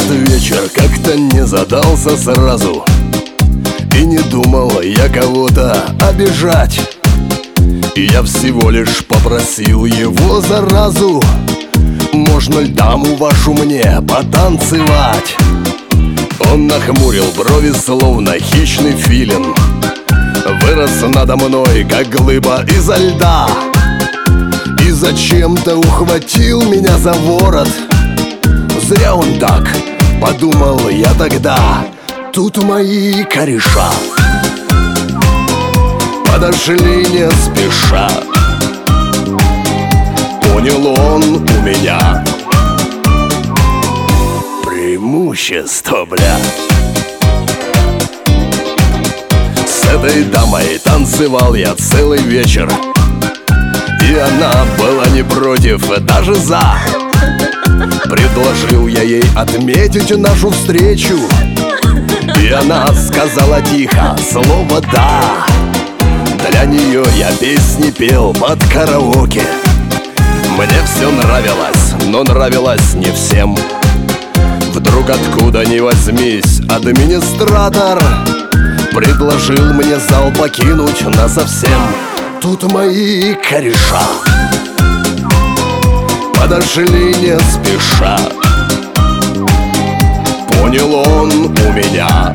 Этот вечер как-то не задался сразу, и не думал я кого-то обижать. Я всего лишь попросил его заразу: можно ли даму вашу мне потанцевать? Он нахмурил брови, словно хищный филин, вырос надо мной, как глыба изо льда, и зачем-то ухватил меня за ворот. Зря он так, подумал я тогда. Тут мои кореша подошли не спеша. Понял он у меня преимущество, бля. С этой дамой танцевал я целый вечер, и она была не против, даже за. Предложил я ей отметить нашу встречу, и она сказала тихо слово «да». Для нее я песни пел под караоке. Мне все нравилось, но нравилось не всем. Вдруг откуда ни возьмись администратор предложил мне зал покинуть насовсем. Тут мои кореша подошли не спеша. Понял он у меня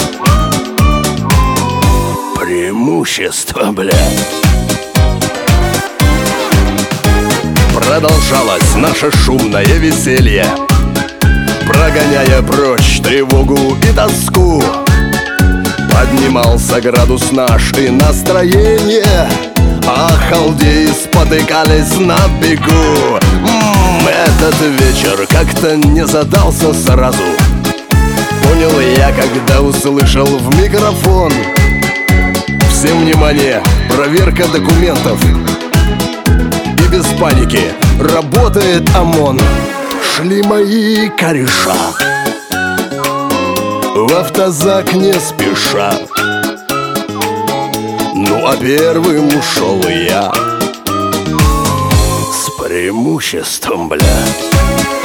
преимущество, бля. Продолжалось наше шумное веселье, прогоняя прочь тревогу и тоску. Поднимался градус наш и настроение, а халдеи спотыкались на бегу. Этот вечер как-то не задался сразу. Понял я, когда услышал в микрофон: всем внимание, проверка документов. И без паники работает ОМОН. Шли мои кореша в автозак не спеша. Ну а первым ушел я с преимуществом, бля.